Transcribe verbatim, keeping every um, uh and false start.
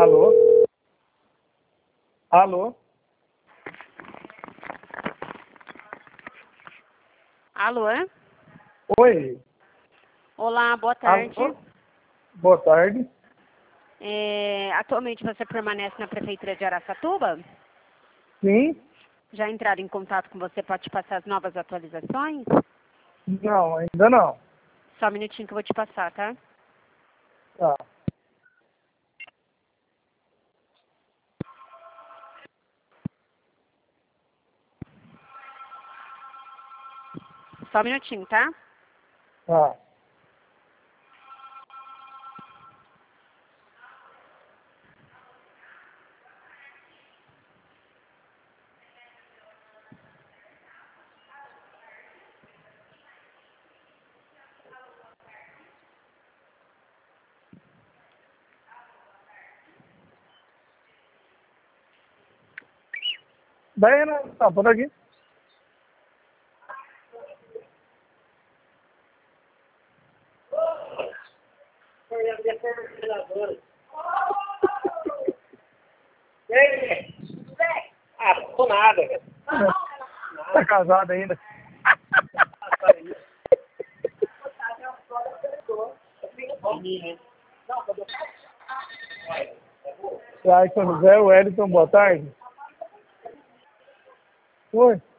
Alô? Alô? Alô? Oi. Olá, boa tarde. Alô? Boa tarde. É, atualmente você permanece na Prefeitura de Araçatuba? Sim? Já entraram em contato com você para te passar as novas atualizações? Não, ainda não. Só um minutinho que eu vou te passar, tá? Tá. Só um minutinho, tá? Tá. Daí, né? Tá, por aqui. Ah, tô nada, velho. Tá casado ainda? Aí, São José, o Wellington, boa tarde. Oi.